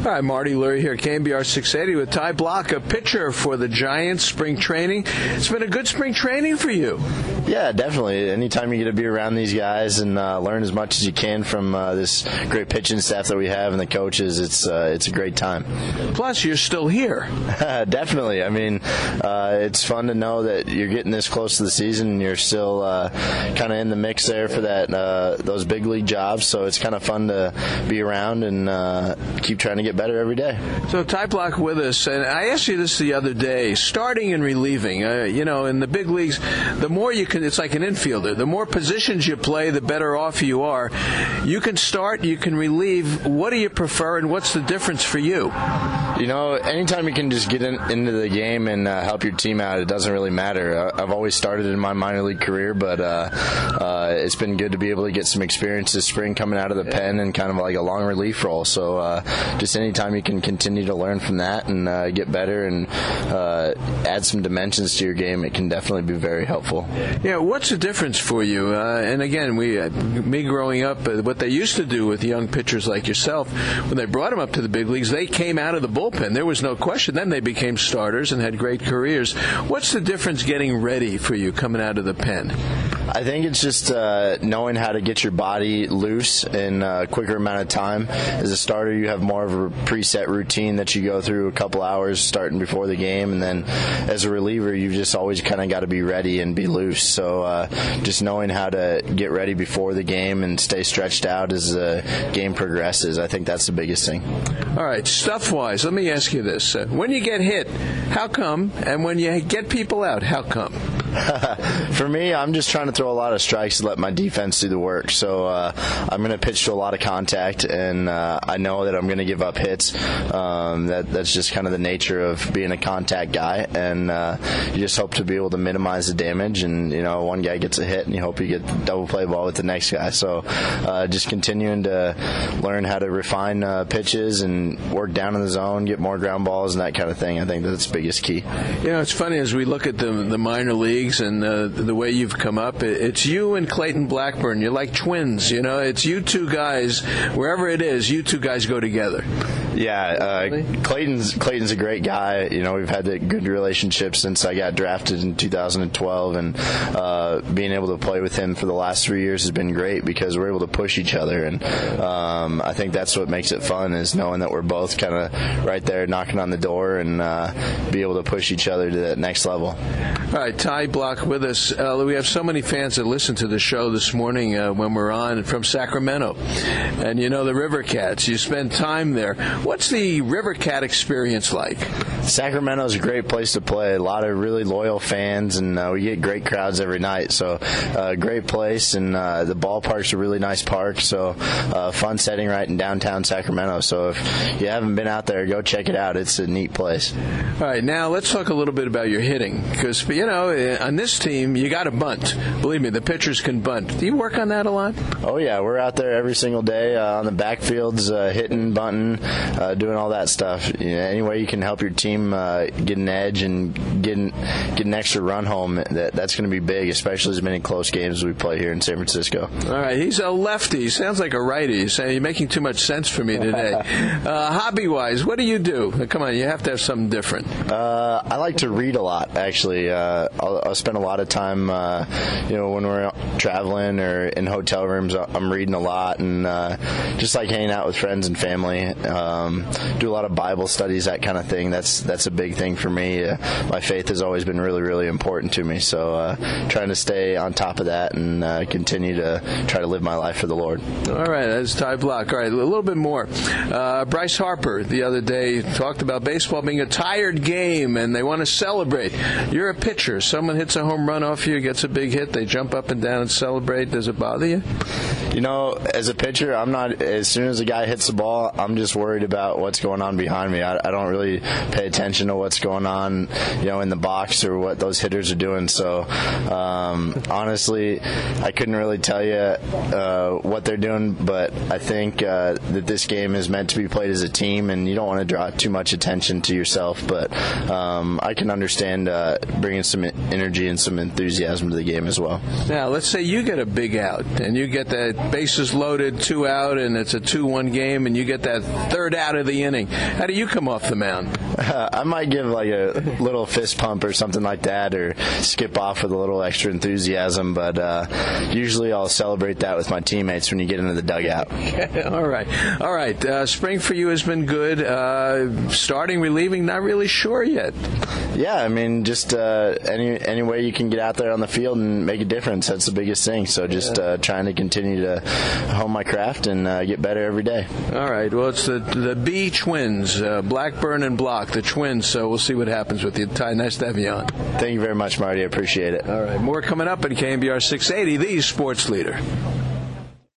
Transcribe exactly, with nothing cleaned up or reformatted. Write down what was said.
All right, Marty Lurie here, K N B R six eighty with Ty Block, a pitcher for the Giants, spring training. It's been a good spring training for you. Yeah, definitely. Anytime you get to be around these guys and uh, learn as much as you can from uh, this great pitching staff that we have and the coaches, it's uh, it's a great time. Plus, you're still here. Definitely. I mean, uh, it's fun to know that you're getting this close to the season and you're still uh, kind of in the mix there for that uh, those big league jobs. So it's kind of fun to be around and uh, keep trying to get better every day. So Ty Block with us, and I asked you this the other day, starting and relieving. Uh, you know, in the big leagues, the more you can, it's like an infielder. The more positions you play, the better off you are. You can start, you can relieve. What do you prefer, and what's the difference for you? You know, anytime you can just get in, into the game and uh, help your team out, it doesn't really matter. I've always started in my minor league career, but uh, uh, it's been good to be able to get some experience this spring coming out of the pen and kind of like a long relief role. So uh, just anytime you can continue to learn from that and uh, get better and uh, add some dimensions to your game, it can definitely be very helpful. Yeah, what's the difference for you? Uh, and again, we, uh, me growing up, uh, what they used to do with young pitchers like yourself, when they brought them up to the big leagues, they came out of the bullpen. There was no question. Then they became starters and had great careers. What's the difference getting ready for you coming out of the pen? I think it's just uh, knowing how to get your body loose in a quicker amount of time. As a starter, you have more of a preset routine that you go through a couple hours starting before the game, and then as a reliever, you've just always kind of got to be ready and be loose. So uh, just knowing how to get ready before the game and stay stretched out as the game progresses, I think that's the biggest thing. All right, stuff-wise, let me ask you this. Uh, when you get hit, how come? And when you get people out, how come? For me, I'm just trying to throw a lot of strikes to let my defense do the work. So uh, I'm going to pitch to a lot of contact, and uh, I know that I'm going to give up hits. Um, that that's just kind of the nature of being a contact guy, and uh, you just hope to be able to minimize the damage. And you know, one guy gets a hit, and you hope you get double play ball with the next guy. So uh, just continuing to learn how to refine uh, pitches and work down in the zone, get more ground balls, and that kind of thing. I think that's the biggest key. You know, it's funny as we look at the the minor leagues and uh, the way you've come up. It's you and Clayton Blackburn. You're like twins. You know, it's you two guys. Wherever it is, you two guys go together. Yeah, uh, Clayton's Clayton's a great guy. You know, we've had a good relationship since I got drafted in two thousand twelve, and uh, being able to play with him for the last three years has been great because we're able to push each other, and um, I think that's what makes it fun is knowing that we're both kind of right there knocking on the door and uh, be able to push each other to that next level. All right, Ty Block with us. Uh, we have so many fans that listen to the show this morning uh, when we're on from Sacramento, and you know the River Cats. You spend time there. What's the River Cat experience like? Sacramento is a great place to play. A lot of really loyal fans, and uh, we get great crowds every night. So, uh, great place, and uh, the ballpark's a really nice park. So, uh, fun setting right in downtown Sacramento. So, if you haven't been out there, go check it out. It's a neat place. All right, now let's talk a little bit about your hitting, because you know on this team you got to bunt. Believe me, the pitchers can bunt. Do you work on that a lot? Oh yeah, we're out there every single day uh, on the backfields, uh, hitting, bunting, uh, doing all that stuff. You know, any way you can help your team uh, get an edge and get an, get an extra run home, that, that's going to be big, especially as many close games as we play here in San Francisco. All right, he's a lefty. Sounds like a righty. So you're making too much sense for me today. uh, hobby-wise, what do you do? Come on, you have to have something different. Uh, I like to read a lot, actually. Uh, I'll, I'll spend a lot of time, uh, you know, when we're traveling or in hotel rooms, I'm reading a lot, and uh, just like hanging out with friends and family. Um, do a lot of Bible studies, that kind of thing. That's that's a big thing for me. Uh, my faith has always been really, really important to me. So uh, trying to stay on top of that and uh, continue to try to live my life for the Lord. All right, that's Ty Block. All right, a little bit more. Uh, Bryce Harper the other day talked about baseball being a tired game, and they want to celebrate. You're a pitcher. Someone hits a home run off you, gets a big hit, they jump up and down and celebrate. Does it bother you? You know, as a pitcher, I'm not. As soon as a guy hits the ball, I'm just worried about what's going on behind me. I, I don't really pay attention to what's going on, you know, in the box or what those hitters are doing. So, um, honestly, I couldn't really tell you uh, what they're doing. But I think uh, that this game is meant to be played as a team, and you don't want to draw too much attention to yourself. But um, I can understand uh, bringing some energy and some enthusiasm to the game as well. Now, let's say you get a big out, and you get that bases loaded, two out, and it's a two one game, and you get that third out of the inning. How do you come off the mound? Uh, I might give like a little fist pump or something like that, or skip off with a little extra enthusiasm, but uh, usually I'll celebrate that with my teammates when you get into the dugout. All right. All right. Uh, spring for you has been good. Uh, starting, relieving, not really sure yet. Yeah, I mean, just uh, any any way you can get out there on the field and make a difference, that's the biggest thing. So just uh, trying to continue to hone my craft and uh, get better every day. All right. Well, it's the the B twins, uh, Blackburn and Block, the twins. So we'll see what happens with you. Ty, nice to have you on. Thank you very much, Marty. I appreciate it. All right. More coming up at K N B R six eighty, the Sports Leader.